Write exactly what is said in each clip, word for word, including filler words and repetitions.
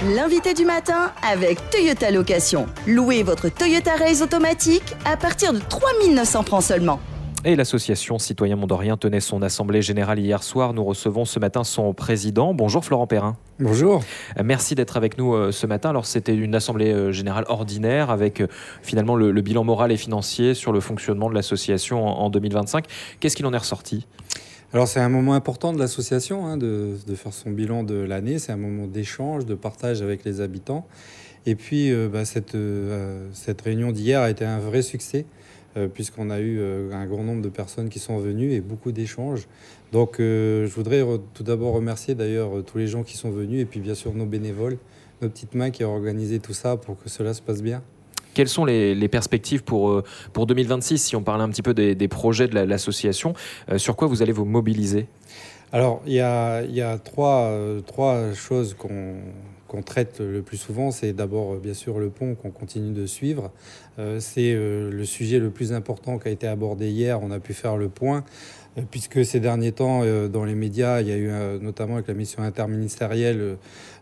L'invité du matin avec Toyota Location. Louez votre Toyota Race automatique à partir de trois mille neuf cents francs seulement. Et l'association Citoyens Mondoriens tenait son assemblée générale hier soir. Nous recevons ce matin son président. Bonjour Florent Perrin. Bonjour. Merci d'être avec nous ce matin. Alors c'était une assemblée générale ordinaire avec finalement le, le bilan moral et financier sur le fonctionnement de l'association en, en deux mille vingt-cinq. Qu'est-ce qu'il en est ressorti ? Alors c'est un moment important de l'association hein, de, de faire son bilan de l'année. C'est un moment d'échange, de partage avec les habitants. Et puis euh, bah, cette, euh, cette réunion d'hier a été un vrai succès euh, puisqu'on a eu euh, un grand nombre de personnes qui sont venues et beaucoup d'échanges. Donc euh, je voudrais re- tout d'abord remercier d'ailleurs tous les gens qui sont venus et puis bien sûr nos bénévoles, nos petites mains qui ont organisé tout ça pour que cela se passe bien. Quelles sont les, les perspectives pour, pour deux mille vingt-six, si on parlait un petit peu des, des projets de la, l'association, euh, sur quoi vous allez vous mobiliser ? Alors, il y a, il y a trois, euh, trois choses qu'on, qu'on traite le plus souvent. C'est d'abord, bien sûr, le pont qu'on continue de suivre. Euh, c'est euh, le sujet le plus important qui a été abordé hier. On a pu faire le point, euh, puisque ces derniers temps, euh, dans les médias, il y a eu, euh, notamment avec la mission interministérielle, euh,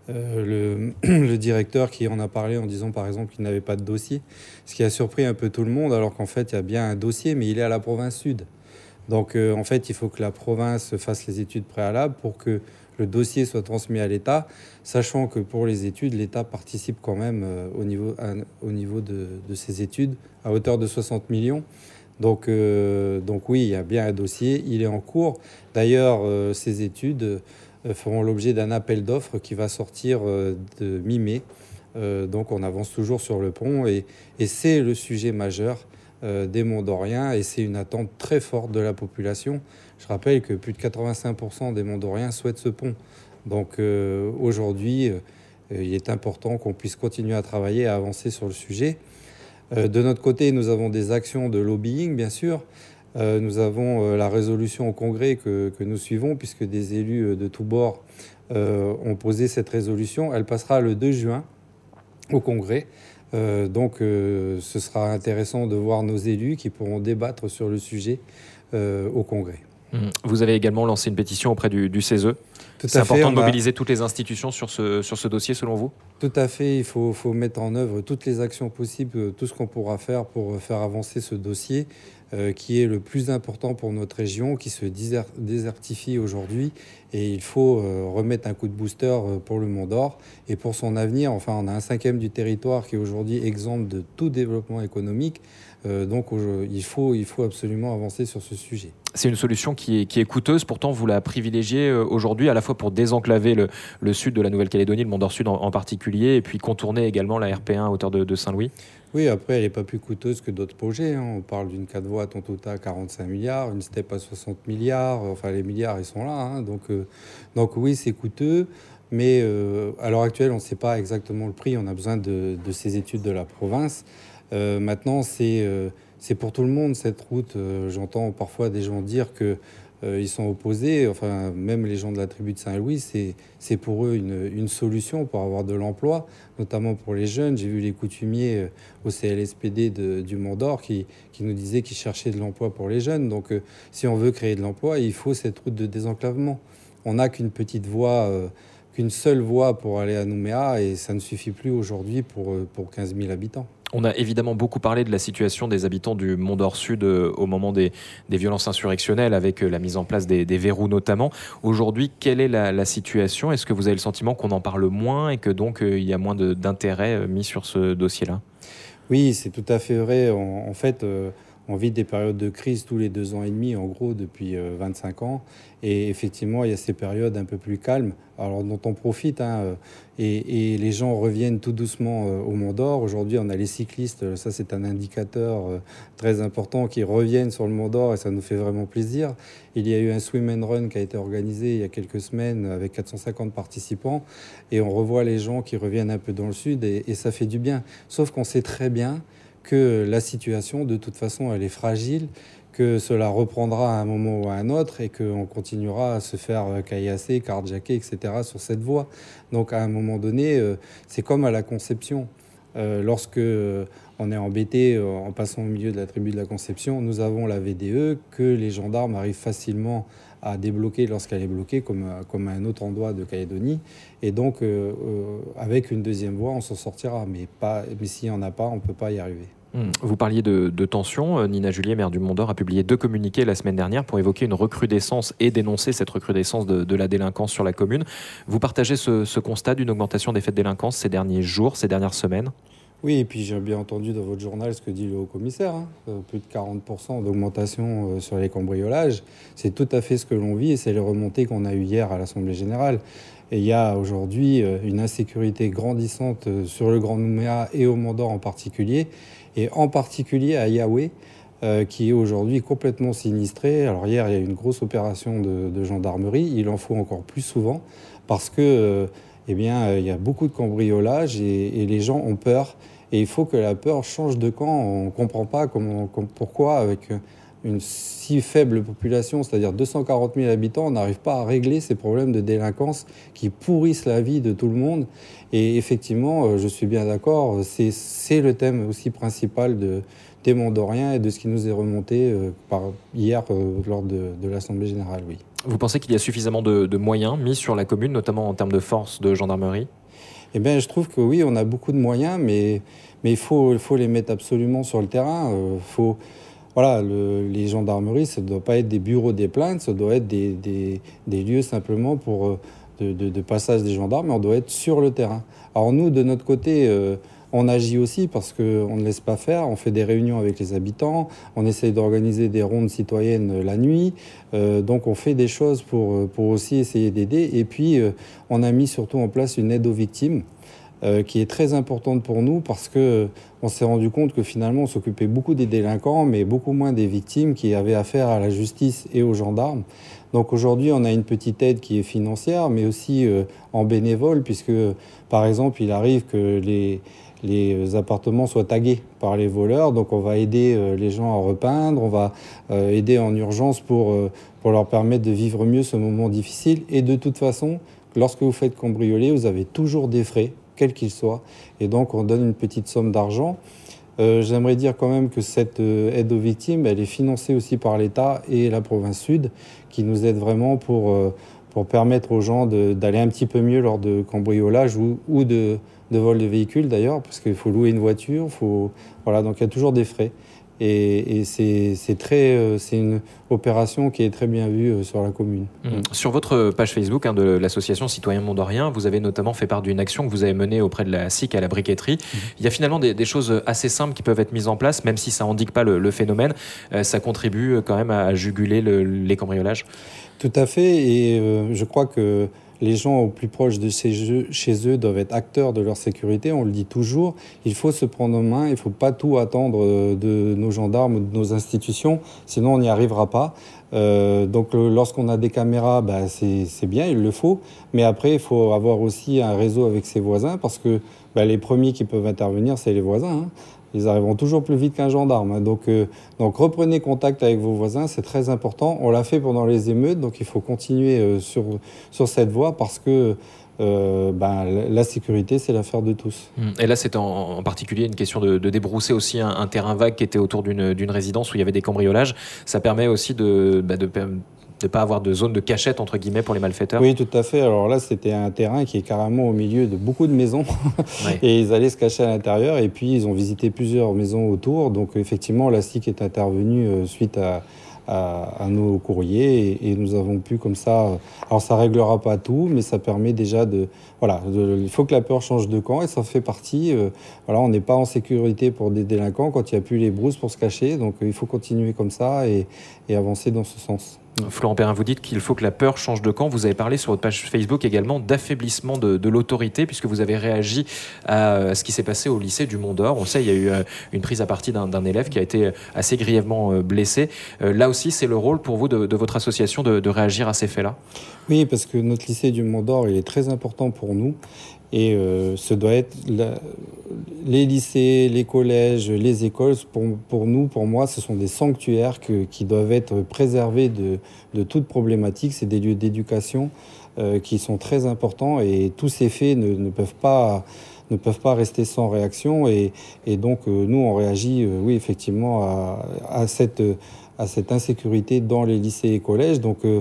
Euh, le, le directeur qui en a parlé en disant par exemple qu'il n'avait pas de dossier, ce qui a surpris un peu tout le monde alors qu'en fait il y a bien un dossier mais il est à la province sud. Donc euh, en fait il faut que la province fasse les études préalables pour que le dossier soit transmis à l'État, sachant que pour les études l'État participe quand même euh, au niveau, à, au niveau de, de ces études à hauteur de soixante millions. Donc, euh, donc oui, il y a bien un dossier, il est en cours. D'ailleurs, euh, ces études euh, feront l'objet d'un appel d'offres qui va sortir euh, de mi-mai. Euh, donc on avance toujours sur le pont et, et c'est le sujet majeur euh, des Mondoriens et c'est une attente très forte de la population. Je rappelle que plus de quatre-vingt-cinq pour cent des Mondoriens souhaitent ce pont. Donc euh, aujourd'hui, euh, il est important qu'on puisse continuer à travailler et à avancer sur le sujet. De notre côté, nous avons des actions de lobbying, bien sûr. Euh, nous avons euh, la résolution au Congrès que, que nous suivons, puisque des élus de tous bords euh, ont posé cette résolution. Elle passera le deux juin au Congrès. Euh, donc, euh, ce sera intéressant de voir nos élus qui pourront débattre sur le sujet euh, au Congrès. Vous avez également lancé une pétition auprès du, du C E S E. Tout C'est à fait, important de a... mobiliser toutes les institutions sur ce, sur ce dossier, selon vous ? Tout à fait. Il faut, faut mettre en œuvre toutes les actions possibles, tout ce qu'on pourra faire pour faire avancer ce dossier euh, qui est le plus important pour notre région, qui se déser- désertifie aujourd'hui. Et il faut euh, remettre un coup de booster pour le Mont d'Or et pour son avenir. Enfin, on a un cinquième du territoire qui est aujourd'hui exempt de tout développement économique. Euh, donc, il faut, il faut absolument avancer sur ce sujet. C'est une solution qui est, qui est coûteuse, pourtant vous la privilégiez aujourd'hui à la fois pour désenclaver le, le sud de la Nouvelle-Calédonie, le Mont d'Or Sud en, en particulier, et puis contourner également la R P un à hauteur de, de Saint-Louis. Oui, après, elle n'est pas plus coûteuse que d'autres projets. Hein. On parle d'une quatre voies à Tontouta à quarante-cinq milliards, une steppe à soixante milliards. Enfin, les milliards, ils sont là. Hein. Donc, euh, donc oui, c'est coûteux. Mais euh, à l'heure actuelle, on ne sait pas exactement le prix. On a besoin de, de ces études de la province. Euh, maintenant, c'est... Euh, C'est pour tout le monde cette route. Euh, j'entends parfois des gens dire qu'ils euh, sont opposés. Enfin, même les gens de la tribu de Saint-Louis, c'est, c'est pour eux une, une solution pour avoir de l'emploi, notamment pour les jeunes. J'ai vu les coutumiers au C L S P D de, du Mont d'Or qui, qui nous disaient qu'ils cherchaient de l'emploi pour les jeunes. Donc, euh, si on veut créer de l'emploi, il faut cette route de désenclavement. On n'a qu'une petite voie, euh, qu'une seule voie pour aller à Nouméa et ça ne suffit plus aujourd'hui pour, pour quinze mille habitants. On a évidemment beaucoup parlé de la situation des habitants du Mont d'Or Sud euh, au moment des, des violences insurrectionnelles, avec euh, la mise en place des, des verrous notamment. Aujourd'hui, quelle est la, la situation ? Est-ce que vous avez le sentiment qu'on en parle moins et que donc euh, il y a moins de, d'intérêt euh, mis sur ce dossier-là ? Oui, c'est tout à fait vrai. En, en fait, euh, on vit des périodes de crise tous les deux ans et demi, en gros, depuis euh, vingt-cinq ans. Et effectivement, il y a ces périodes un peu plus calmes, alors dont on profite. Hein, et, et les gens reviennent tout doucement euh, au Mont d'Or. Aujourd'hui, on a les cyclistes. Ça, c'est un indicateur euh, très important qui reviennent sur le Mont d'Or et ça nous fait vraiment plaisir. Il y a eu un swim and run qui a été organisé il y a quelques semaines avec quatre cent cinquante participants. Et on revoit les gens qui reviennent un peu dans le sud et, et ça fait du bien. Sauf qu'on sait très bien que la situation, de toute façon, elle est fragile, que cela reprendra à un moment ou à un autre et qu'on continuera à se faire caillasser, carjacker, et cetera sur cette voie. Donc à un moment donné, euh, c'est comme à la Conception. Euh, lorsque euh, on est embêté euh, en passant au milieu de la tribu de la Conception, nous avons la V D E que les gendarmes arrivent facilement à débloquer lorsqu'elle est bloquée, comme, comme à un autre endroit de Calédonie. Et donc, euh, euh, avec une deuxième voie, on s'en sortira. Mais, pas, mais s'il n'y en a pas, on ne peut pas y arriver. Vous parliez de, de tension. Nina Julier, maire du Mont-d'Or, a publié deux communiqués la semaine dernière pour évoquer une recrudescence et dénoncer cette recrudescence de, de la délinquance sur la commune. Vous partagez ce, ce constat d'une augmentation des faits de délinquance ces derniers jours, ces dernières semaines ? Oui, et puis j'ai bien entendu dans votre journal ce que dit le haut-commissaire, hein, euh, plus de quarante pour cent d'augmentation euh, sur les cambriolages. C'est tout à fait ce que l'on vit et c'est les remontées qu'on a eues hier à l'Assemblée générale. Et il y a aujourd'hui euh, une insécurité grandissante euh, sur le Grand Nouméa et au Mont-d'Or en particulier, et en particulier à Yaoundé, euh, qui est aujourd'hui complètement sinistré. Alors hier, il y a eu une grosse opération de, de gendarmerie, il en faut encore plus souvent, parce que euh, eh bien, euh, il y a beaucoup de cambriolages et, et les gens ont peur. Et il faut que la peur change de camp. On ne comprend pas comment, comme, pourquoi, avec une si faible population, c'est-à-dire deux cent quarante mille habitants, on n'arrive pas à régler ces problèmes de délinquance qui pourrissent la vie de tout le monde. Et effectivement, je suis bien d'accord, c'est, c'est le thème aussi principal de, des Mont-d'Oriens et de ce qui nous est remonté euh, par, hier euh, lors de, de l'Assemblée générale, oui. Vous pensez qu'il y a suffisamment de, de moyens mis sur la commune, notamment en termes de force de gendarmerie ? Eh bien, je trouve que oui, on a beaucoup de moyens, mais, mais il faut, il faut les mettre absolument sur le terrain. Euh, faut, voilà, le, les gendarmeries, ça ne doit pas être des bureaux des plaintes, ça doit être des, des, des lieux simplement pour, euh, de, de, de passage des gendarmes, mais on doit être sur le terrain. Alors nous, de notre côté, euh, on agit aussi parce qu'on ne laisse pas faire, on fait des réunions avec les habitants, on essaye d'organiser des rondes citoyennes la nuit, euh, donc on fait des choses pour, pour aussi essayer d'aider. Et puis euh, on a mis surtout en place une aide aux victimes euh, qui est très importante pour nous parce qu'on s'est rendu compte que finalement on s'occupait beaucoup des délinquants mais beaucoup moins des victimes qui avaient affaire à la justice et aux gendarmes. Donc aujourd'hui, on a une petite aide qui est financière, mais aussi euh, en bénévole, puisque, par exemple, il arrive que les, les appartements soient tagués par les voleurs. Donc on va aider euh, les gens à repeindre, on va euh, aider en urgence pour, euh, pour leur permettre de vivre mieux ce moment difficile. Et de toute façon, lorsque vous faites cambrioler, vous avez toujours des frais, quels qu'ils soient. Et donc on donne une petite somme d'argent. Euh, j'aimerais dire quand même que cette euh, aide aux victimes, elle est financée aussi par l'État et la province sud, qui nous aident vraiment pour, euh, pour permettre aux gens de, d'aller un petit peu mieux lors de cambriolage ou, ou de, de vol de véhicules d'ailleurs, parce qu'il faut louer une voiture, faut, voilà, donc il y a toujours des frais. Et, et c'est, c'est, très, euh, c'est une opération qui est très bien vue euh, sur la commune. Mmh. Sur votre page Facebook hein, de l'association Citoyens Mont-d'Oriens, vous avez notamment fait part d'une action que vous avez menée auprès de la S I C à la briqueterie. Mmh. Il y a finalement des, des choses assez simples qui peuvent être mises en place, même si ça n'indique pas le, le phénomène. Euh, ça contribue quand même à juguler le, les cambriolages. Tout à fait, et euh, je crois que les gens au plus proche de chez eux, chez eux doivent être acteurs de leur sécurité, on le dit toujours. Il faut se prendre en main, il ne faut pas tout attendre de nos gendarmes ou de nos institutions, sinon on n'y arrivera pas. Euh, donc lorsqu'on a des caméras, bah, c'est, c'est bien, il le faut. Mais après, il faut avoir aussi un réseau avec ses voisins, parce que bah, les premiers qui peuvent intervenir, c'est les voisins, hein. Ils arriveront toujours plus vite qu'un gendarme. Donc, euh, donc reprenez contact avec vos voisins, c'est très important. On l'a fait pendant les émeutes, donc il faut continuer euh, sur, sur cette voie parce que euh, ben, la sécurité, c'est l'affaire de tous. Et là, c'est en, en particulier une question de, de débrousser aussi un, un terrain vague qui était autour d'une, d'une résidence où il y avait des cambriolages. Ça permet aussi de... Bah, de de ne pas avoir de zone de cachette, entre guillemets, pour les malfaiteurs. Oui, tout à fait. Alors là, c'était un terrain qui est carrément au milieu de beaucoup de maisons. Ouais. Et ils allaient se cacher à l'intérieur. Et puis, ils ont visité plusieurs maisons autour. Donc, effectivement, la S I C est intervenue euh, suite à, à, à nos courriers. Et, et nous avons pu, comme ça... Alors, ça ne réglera pas tout, mais ça permet déjà de... Voilà, de, il faut que la peur change de camp. Et ça fait partie... Euh, voilà, on n'est pas en sécurité pour des délinquants quand il n'y a plus les brousses pour se cacher. Donc, il faut continuer comme ça et, et avancer dans ce sens. Florent Perrin, vous dites qu'il faut que la peur change de camp. Vous avez parlé sur votre page Facebook également d'affaiblissement de, de l'autorité, puisque vous avez réagi à ce qui s'est passé au lycée du Mont-d'Or. On sait, il y a eu une prise à partie d'un, d'un élève qui a été assez grièvement blessé. Là aussi, c'est le rôle pour vous de, de votre association de, de réagir à ces faits-là? Oui, parce que notre lycée du Mont-d'Or, il est très important pour nous. Et euh, ce doit être la, les lycées, les collèges, les écoles. Pour, pour nous, pour moi, ce sont des sanctuaires que, qui doivent être préservés de, de toute problématique. C'est des lieux d'éducation euh, qui sont très importants et tous ces faits ne, ne peuvent pas ne peuvent pas rester sans réaction. Et, et donc, euh, nous, on réagit, euh, oui, effectivement, à, à cette à cette insécurité dans les lycées et collèges. Donc, euh,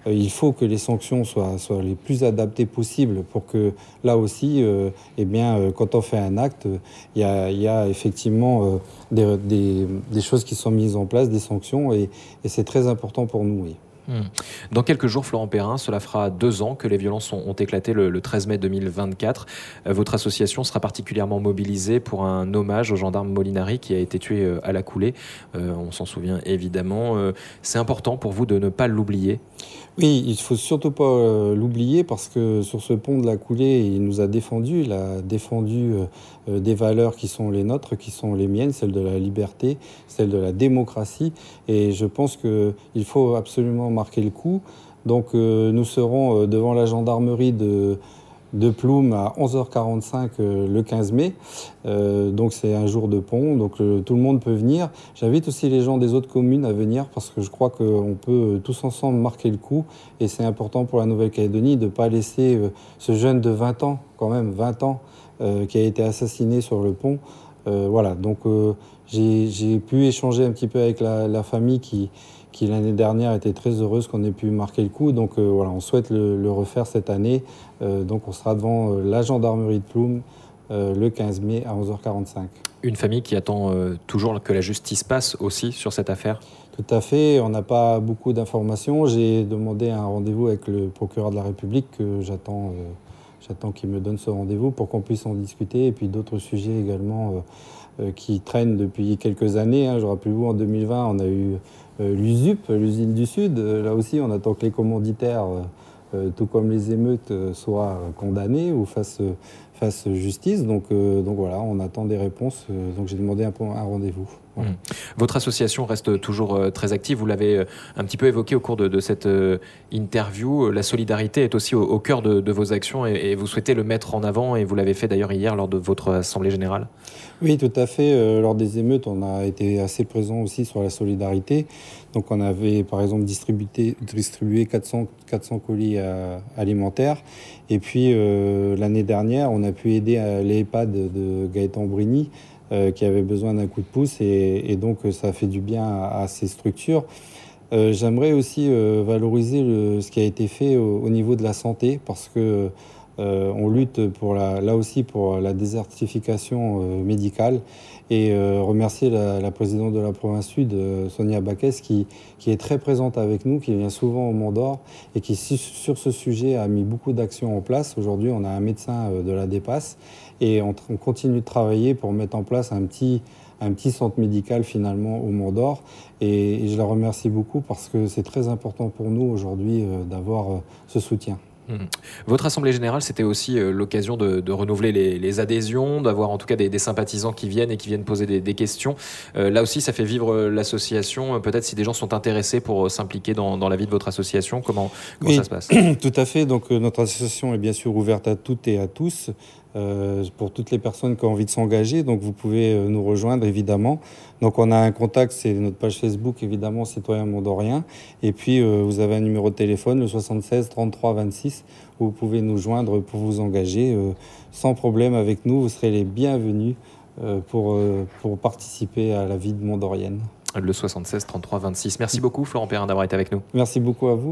euh, il faut que les sanctions soient, soient les plus adaptées possibles pour que là aussi, euh, eh bien, euh, quand on fait un acte, il y a, il y a effectivement euh, des, des, des choses qui sont mises en place, des sanctions, et, et c'est très important pour nous. Oui. Dans quelques jours, Florent Perrin, cela fera deux ans que les violences ont, ont éclaté le, le treize mai deux mille vingt-quatre. Euh, votre association sera particulièrement mobilisée pour un hommage au gendarme Molinari qui a été tué euh, à la coulée. Euh, on s'en souvient évidemment. Euh, c'est important pour vous de ne pas l'oublier? Oui, il ne faut surtout pas euh, l'oublier parce que sur ce pont de la Coulée, il nous a défendu, il a défendu euh, des valeurs qui sont les nôtres, qui sont les miennes, celles de la liberté, celles de la démocratie. Et je pense qu'il faut absolument marquer le coup. Donc euh, nous serons euh, devant la gendarmerie de... de Ploum à onze heures quarante-cinq euh, le quinze mai. Euh, donc c'est un jour de pont, donc euh, tout le monde peut venir. J'invite aussi les gens des autres communes à venir parce que je crois qu'on peut euh, tous ensemble marquer le coup et c'est important pour la Nouvelle-Calédonie de ne pas laisser euh, ce jeune de vingt ans, quand même vingt ans, euh, qui a été assassiné sur le pont. Euh, voilà, donc euh, j'ai, j'ai pu échanger un petit peu avec la, la famille qui qui l'année dernière était très heureuse qu'on ait pu marquer le coup. Donc euh, voilà, on souhaite le, le refaire cette année. Euh, donc on sera devant euh, la gendarmerie de Ploum euh, le quinze mai à onze heures quarante-cinq. Une famille qui attend euh, toujours que la justice passe aussi sur cette affaire? Tout à fait, on n'a pas beaucoup d'informations. J'ai demandé un rendez-vous avec le procureur de la République que j'attends, euh, j'attends qu'il me donne ce rendez-vous pour qu'on puisse en discuter. Et puis d'autres sujets également euh, euh, qui traînent depuis quelques années. Hein. Je rappelle-vous, en deux mille vingt, on a eu Euh, l'U S U P, l'usine du Sud, euh, là aussi on attend que les commanditaires, euh, euh, tout comme les émeutes, euh, soient condamnés ou fassent, euh, fassent justice. Donc, euh, donc voilà, on attend des réponses. Euh, donc j'ai demandé un, un rendez-vous. Voilà. Mmh. Votre association reste toujours euh, très active. Vous l'avez euh, un petit peu évoqué au cours de, de cette euh, interview. La solidarité est aussi au, au cœur de, de vos actions et, et vous souhaitez le mettre en avant et vous l'avez fait d'ailleurs hier lors de votre assemblée générale. Oui, tout à fait. Euh, lors des émeutes, on a été assez présent aussi sur la solidarité. Donc on avait par exemple distribué, distribué quatre cents, quatre cents colis euh, alimentaires. Et puis euh, l'année dernière, on a pu aider à l'EHPAD de Gaëtan Brigny euh, qui avait besoin d'un coup de pouce. Et, et donc ça fait du bien à, à ces structures. Euh, j'aimerais aussi euh, valoriser le, ce qui a été fait au, au niveau de la santé parce que Euh, on lutte pour la, là aussi pour la désertification euh, médicale et euh, remercier la, la présidente de la province sud, euh, Sonia Baquès, qui, qui est très présente avec nous, qui vient souvent au Mont d'Or et qui, sur ce sujet, a mis beaucoup d'actions en place. Aujourd'hui, on a un médecin euh, de la DEPAS et on, on continue de travailler pour mettre en place un petit, un petit centre médical finalement au Mont d'Or. Et, et je la remercie beaucoup parce que c'est très important pour nous aujourd'hui euh, d'avoir euh, ce soutien. Votre assemblée générale, c'était aussi euh, l'occasion de, de renouveler les, les adhésions, d'avoir en tout cas des, des sympathisants qui viennent et qui viennent poser des, des questions. Euh, là aussi, ça fait vivre l'association. Peut-être si des gens sont intéressés pour s'impliquer dans, dans la vie de votre association, comment, comment oui, ça se passe? Tout à fait. Donc euh, notre association est bien sûr ouverte à toutes et à tous. Euh, pour toutes les personnes qui ont envie de s'engager. Donc vous pouvez euh, nous rejoindre évidemment. Donc on a un contact, c'est notre page Facebook évidemment, Citoyens Mondoriens. Et puis euh, vous avez un numéro de téléphone, le soixante-seize trente-trois vingt-six, où vous pouvez nous joindre pour vous engager. Euh, sans problème avec nous, vous serez les bienvenus euh, pour, euh, pour participer à la vie de mondorienne. Le soixante-seize trente-trois vingt-six. Merci beaucoup Florent Perrin d'avoir été avec nous. Merci beaucoup à vous.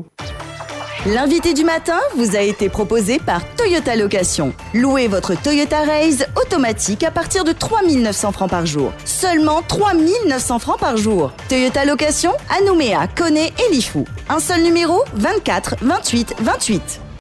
L'invité du matin vous a été proposé par Toyota Location. Louez votre Toyota Raze automatique à partir de trois mille neuf cents francs par jour. Seulement trois mille neuf cents francs par jour. Toyota Location à Nouméa, Koné et Lifou. Un seul numéro, vingt-quatre vingt-huit vingt-huit.